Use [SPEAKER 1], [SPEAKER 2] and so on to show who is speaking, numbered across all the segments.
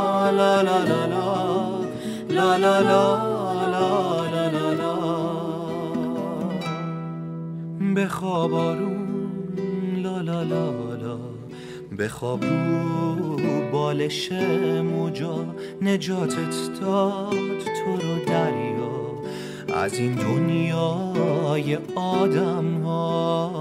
[SPEAKER 1] لا لا لا لا لا لا لا لا لا. بخواب آروم لا لا لا لا، بخواب رو بالش موجا، نجاتت داد تو رو دریا از این دنیای آدم ها.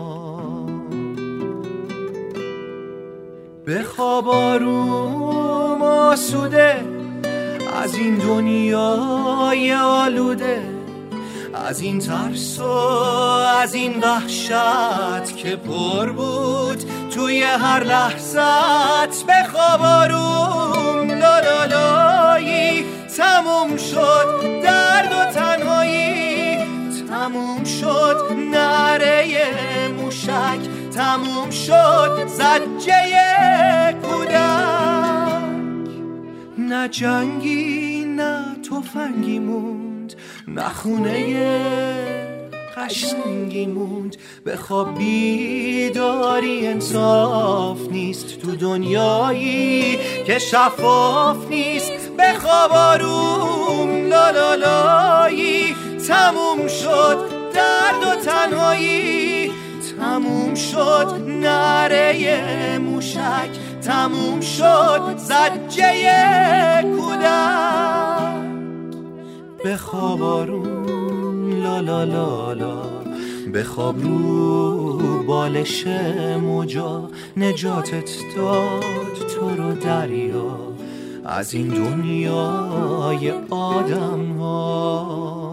[SPEAKER 1] بخواب آروم آسوده از این دنیای آلوده، از این ترس و از این وحشت که پر بود توی هر لحظت. بخواب آروم لالالایی، تموم شد درد و تنهایی، تموم شد نعره موشک، تموم شد زجه کودک. نه جنگی نه تفنگی موند، نه خونه قشنگی موند. بخواب بیداری انصاف نیست تو دنیایی که شفاف نیست. بخواب آروم لالالایی، تموم شد درد و تنهایی، تموم شد نعره موشک، تموم شد زجه کودک. بخواب آروم لا لا لا لا، بخواب رو بالش موجا، نجاتت داد تو رو دریا از این دنیای آدم ها.